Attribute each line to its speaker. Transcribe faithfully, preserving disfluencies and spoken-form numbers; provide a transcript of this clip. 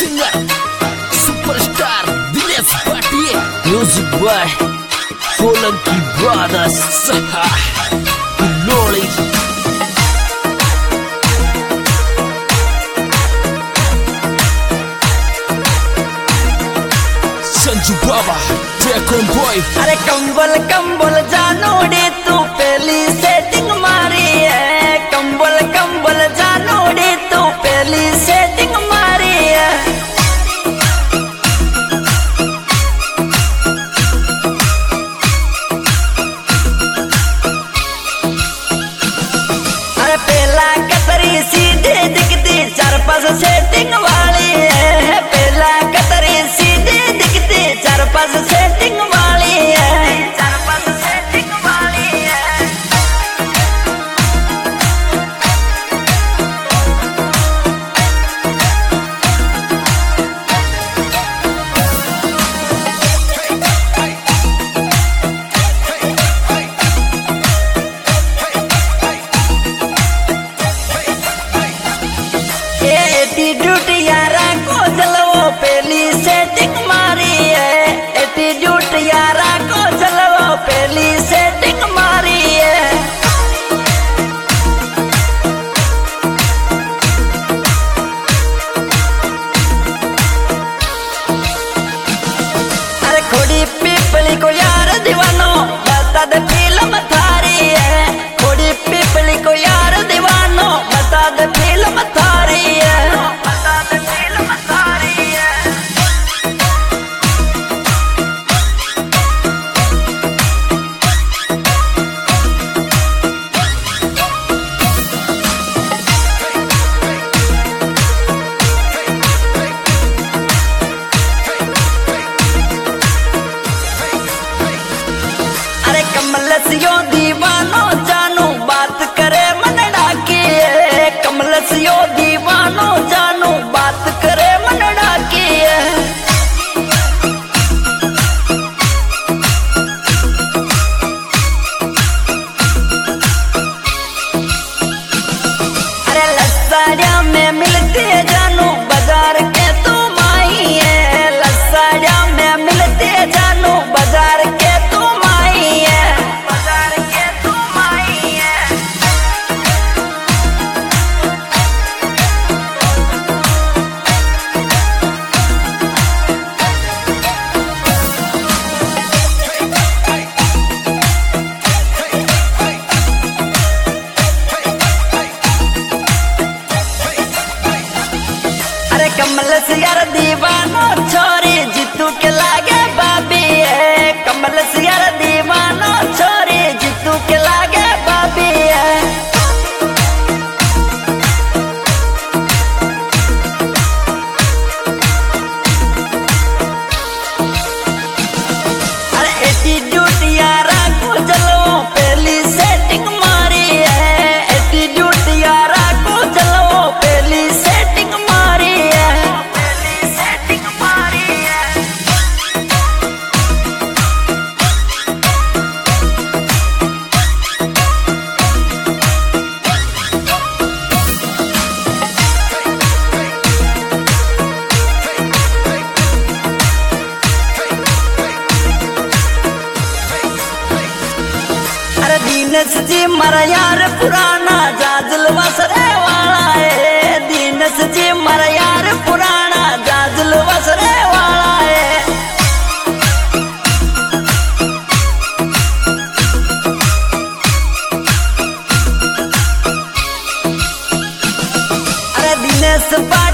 Speaker 1: singer, superstar Dinesh Bhatia, music by Solanki Brothers, Loli, Sanju Baba, Dragon Boy.
Speaker 2: अरे कंबल कंबल जानोड़े तू पहली सेटिंग मारी है, कंबल कंबल जानोड़े तू पहली सेटिंग मारी है। अरे पहला कतरी सीधे दिखती चार पांच सेटिंग वाली है, पहला कतरी सीधे दिखती चार पांच सेटिंग वाली है, चार पांच सेटिंग वाली है। एटीट्यूड यारा को जलवो पहली सेटिंग मारी है, एटीट्यूड यारा को जलवो पहली सेटिंग मारी है। अरे खोड़ी पीपली को यार दीवानो बता दे फिल्म थारी है, खोड़ी पीपली को यार दीवानो बता दे फिल्म थारी है, बता दे फिल्म थारी है। अरे कमलसियो दीवानो जानू बात करे मन डाकी है, कमलसियो दीवानो जानू बात करे मन डाकी है। अरे लसाड़िया में मिलती है जानू बाजार के तू माई है, लसाड़िया में मिलती है जानू बाजार के तू माई है, बाजार के तू माई है। अरे कमल से यार दीवानो छोरी जीतू के लागे बाबी है, कमल से यार दीवानो छोरी जीतू के लागे बाबी है। अरे एटीट्यूड यारा को जलो पहली सेटिंग मारी है, एटीट्यूड यारा को जलो पहली सेटिंग मारी है, पहली सेटिंग मारी है। अरे दीनस जी मरा यार पुराना जाजल वसरे वाला है, दीनस जी मरा यार पुराना जाजल वसरे वाला है। अरे दिनेश